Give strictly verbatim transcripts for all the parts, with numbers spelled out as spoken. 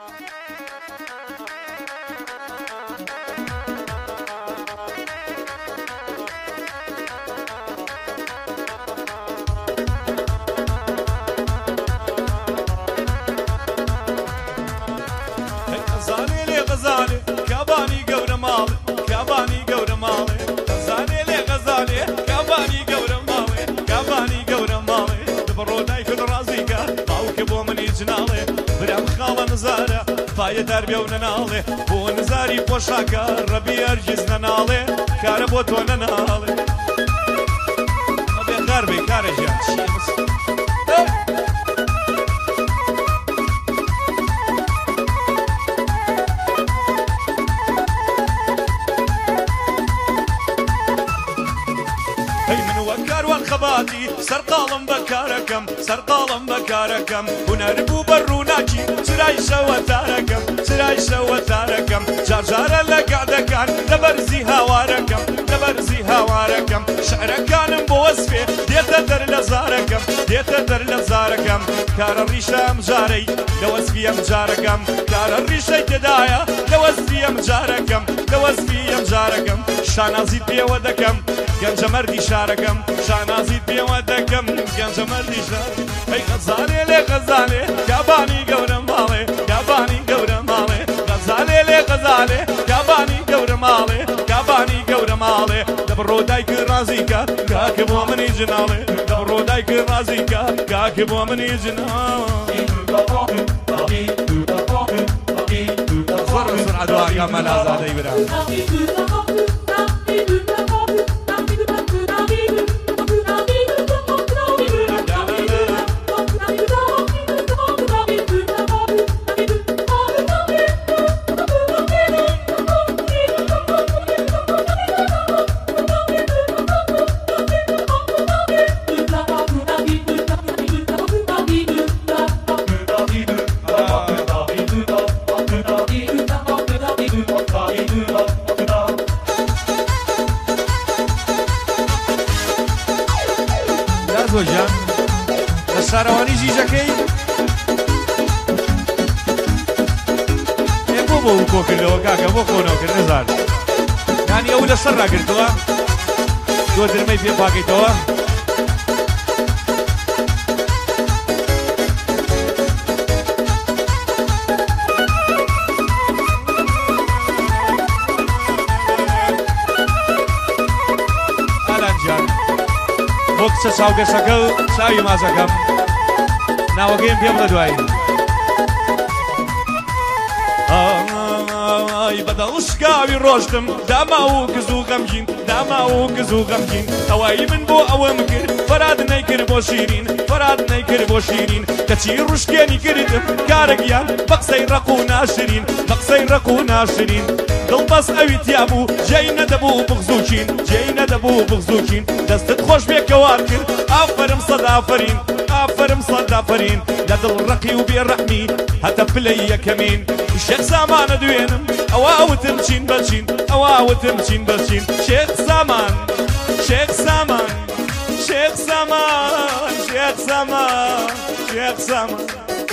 غزالي كاباني قور مالي كاباني قور مالي غزالي لي غزالي كاباني قور مالي كاباني قور مالي دبروداي كل رازيكا باوكبو مني جنالي برام خاله نزاره باي دربي وننالي بو نزاري بوشاكا ربي ارجز ننالي كاربو تو ننالي ابي غربي كارجا شيمس خباتي سرقالم بكاركم سرقالم بكاركم ونربو بروناكي سراي سوا تاركم سراي سوا تاركم جارجارة لقعدكان لبرزي هواركم لبرزي هواركم شعركان بوصفي ديتا در لزاركم ديتا در لزاركم كار الريشة مجاري لوصفي مجاركم كار الريشة تدايا لوصفي مجاركم لوصفي مجاركم شانازيد بيودكم گنج مردی شارکم شانازید بیودکم گنج مردی شارکم ای غزالی لی غزالی کابانی گورم مالی کابانی گورم مالی غزالی لی غزالی کابانی گورم مالی کابانی گورم مالی دبرودای که رازی که که بو منی جنالی دبرودای که رازی که که بو منی جنالی زر زر عدوا یا من آزادی برام زوجان السارواني جيجاكي بو بو كوكر لو كاكا بو كونوكر نزار يعني اول السر قلتوا دو درمي في باكيتوا بوكس ساوكا ساكو ساوي ما ساكم ناوغين بيبغى دواي آي بدل شكاوي روشتم داماو كزو غمجين داماو كزو غمجين هواي من بو او مكر فراد نيكر بو شيرين فراد نيكر بو شيرين كتي روشكاني كردم كارقيان بقسي رقو ناشرين بقسي رقو ناشرين دڵبەس ئەویت یابوو جێی نەدەبوو بغزووچین جێی نەدەبوو بغزووچین دەستت خۆش بێکەوار کرد ئافرم سەد ئافرین ئافرم سەد ئافرین لە دڵ ڕەقی و بێڕەحمی هەتە پلەی یەکەمین شێخ سامانە دوێنم ئەوە وتم چین بەچین ئەوە وتم چین بەچین شێخ سامان شێخ سامان شێخ سامان شێخ سامان شێخ سامان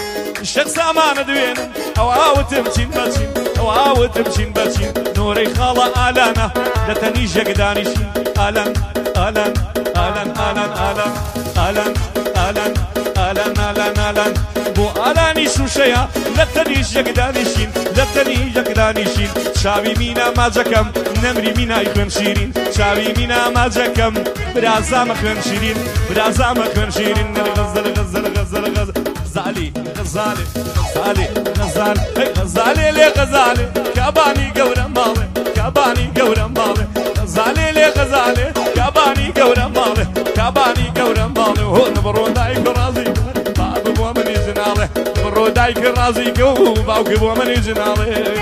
شێخ سامانە دوێنم ئەوە وتم چین بەچین ئەوە وتم بچین نۆرەی خاڵە ئالانە لە تەنی ژەگدانیشین ئالان ئالان ئالان ئالان ئالان ئالان ئالان ئالان ئالان ئالان بۆ ئالانی شوشەیە لە تەنی ژەگدانیشین لە تەنی ژەگدانیشین چاوی مینا ماجەکەم نەمری مینای خوێن شیرین چاوی مینا ماجەکەم برازامە خوێن شیرین برازامە خوێن شیرین غەزەل غەزەل غەزەل غەزەل غزالي غزالي غزالي غزالي غزالي لي غزالي كاباني قورا مالي كاباني قورا مالي غزالي لي غزالي كاباني قورا مالي كاباني قورا مالي هو نبرو دايك رازي باب بو مني جنالي نبرو دايك رازي كو باوك بو مني جنالي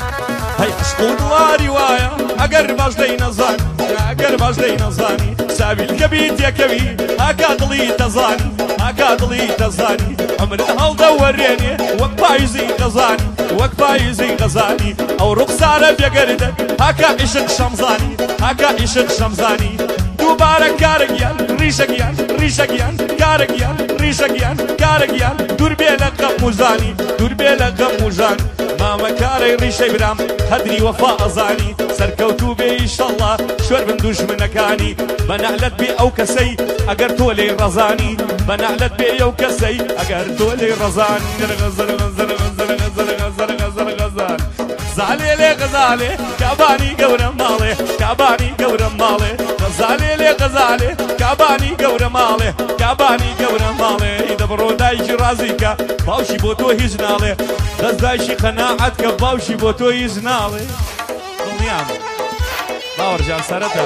رواية أقر باش دي نزاني أقر باش دي نزاني ناوی الکەبی تێکەوی هاکا دڵی تەزانی هاکا دڵی تەزانی عمرت هەڵدەوەرێنێ وەک پاییزی غەزانی وەک پاییزی غەزانی ئەو ڕوخسارە بێگەردن هاکا عیشق شەمزانی هاکا عیشق شەمزانی دووبارە کارەگیان ڕیشەگیان ڕیشەگیان کارەگیان ڕیشەگیان کارەگیان دوور بێ لە غەم و زانی دوور بێ لە غەم و ژان مامە کارەی ڕیشەی برام قەدری وەفا ئەزانی سەرکەوتوو بێ ئیشەڵڵا شوێر بن دوژمنەکانی بەنەعلەت بێ ئەو کەسەی ئەگەر تۆ لێی ڕەزانی بەنەعلەت بێ ئەو کەسەی ئەگەر تۆ لێی ڕەزانی غەزالێ لێ غەزالێ کابانی گەورە ماڵێ کابانی گەورە ماڵێ غەزالێ لێ غەزالێ کابانی گەورە ماڵێ کابانی گەورە ماڵێ دەبڕۆ دایکی ڕازیکە باوشی بۆ تۆ هیچ ناڵێ دەستدایشی قەناعەت کە باوشی بۆ تۆ هیچ ناڵێ دڵنیام باوەڕجان سەرەتا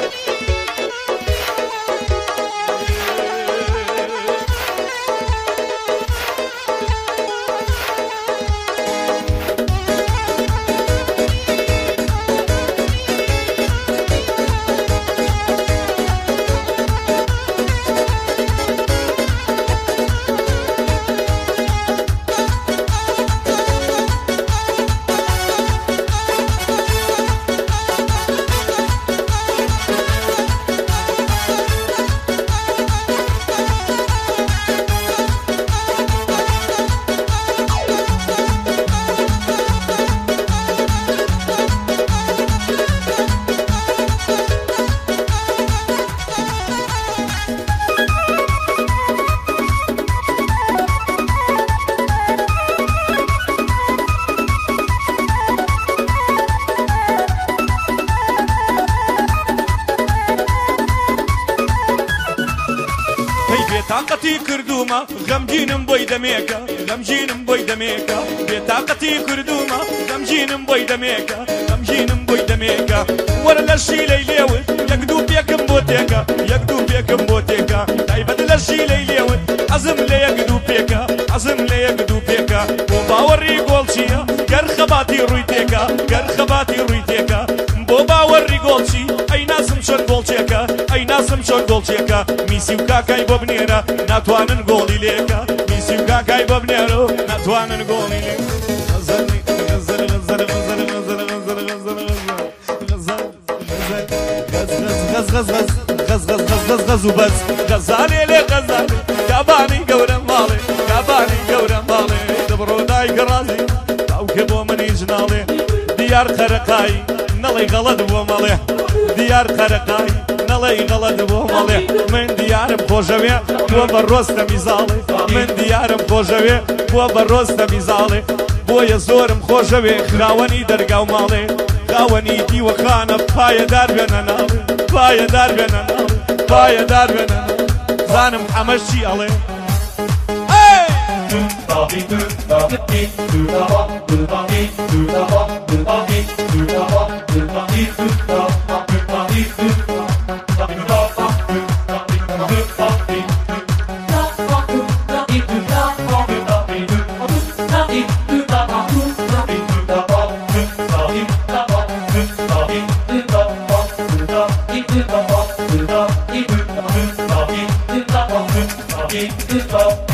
بێتاقەتی کردومە غەمگینم بۆی دەمێکە غەمگینم بۆی دەمێکە بێتاقەتی کردومە غەمگینم بۆی دەمێکە غەمگینم بۆی دەمێکە وەرە لە شیلەی لێوت یەک دوو پێکم بۆ تێکە یەک دوو پێکم بۆ تێکە تایبەت لە شیلەی لێوت عەزم لە یەک دوو پێکە عەزم لە یەک دوو پێکە بۆ باوەڕی گۆڵ چییە گەر خەباتی ڕووی تێکە گەر خەباتی ڕووی تێکە بۆ باوەڕی گۆڵچی ئەی نازم چۆن گۆڵچێکە ئەی نازم چۆن گۆڵچێکە میسی و کاکای بۆ بنێرە ناتوانن گۆڵی لێکە میسی و کاکای بۆ بنێرە و ناتوانن گۆڵی لێ غەز و بەز غەزالێ لێ غەزالێ کابانی گەورە ماڵێ کابانی گەورە ماڵێ دەبڕۆ دایکە ڕازی باوکە بۆ منیش ناڵێ دیار قەرەقایی نەڵێ غەڵەت بۆ مەڵێ دیار قەرەقایی نەڵێ غەڵەت بۆ مەڵێ من دیارم خۆشەوێ بۆ بە ڕۆستە میزاڵێ من دیارم خۆشەوێ بۆ بە ڕۆستە میزاڵێ بۆیە زۆرم خۆشەوێ خراوەنی دەرگاو ماڵێ خاوەنی دیوەخانە پایەدار بێنە ناڵێ پایەدار بێنە ناڵێ پایەدار بێنە زانم حەمەش چی ئەڵێ Keep it up.